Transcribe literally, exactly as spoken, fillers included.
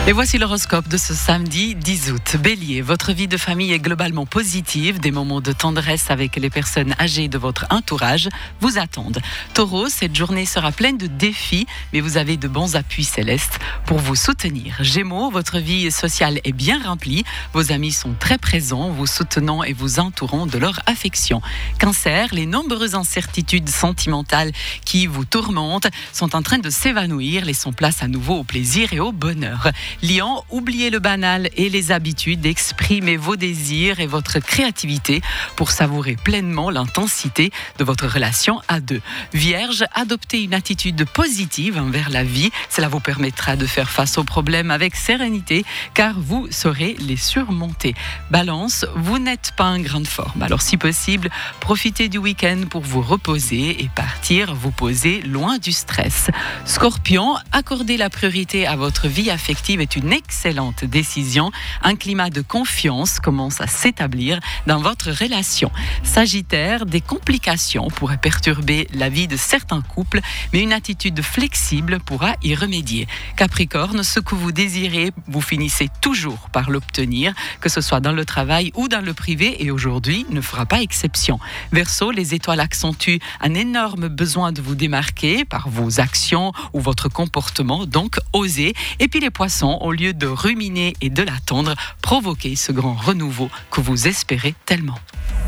Et voici l'horoscope de ce samedi dix août. Bélier, votre vie de famille est globalement positive. Des moments de tendresse avec les personnes âgées de votre entourage vous attendent. Taureau, cette journée sera pleine de défis, mais vous avez de bons appuis célestes pour vous soutenir. Gémeaux, votre vie sociale est bien remplie. Vos amis sont très présents, vous soutenant et vous entourant de leur affection. Cancer, les nombreuses incertitudes sentimentales qui vous tourmentent sont en train de s'évanouir, laissant place à nouveau au plaisir et au bonheur. Lion, oubliez le banal et les habitudes, exprimez vos désirs et votre créativité pour savourer pleinement l'intensité de votre relation à deux. Vierge, adoptez une attitude positive envers la vie, cela vous permettra de faire face aux problèmes avec sérénité car vous saurez les surmonter. Balance, vous n'êtes pas en grande forme, alors si possible, profitez du week-end pour vous reposer et partir vous poser loin du stress. Scorpion, accordez la priorité à votre vie affective est une excellente décision. Un climat de confiance commence à s'établir dans votre relation. Sagittaire, des complications pourraient perturber la vie de certains couples, mais une attitude flexible pourra y remédier. Capricorne, ce que vous désirez, vous finissez toujours par l'obtenir, que ce soit dans le travail ou dans le privé, et aujourd'hui ne fera pas exception. Verseau, les étoiles accentuent un énorme besoin de vous démarquer par vos actions ou votre comportement, donc osez. Et puis les poissons, au lieu de ruminer et de l'attendre, provoquez ce grand renouveau que vous espérez tellement.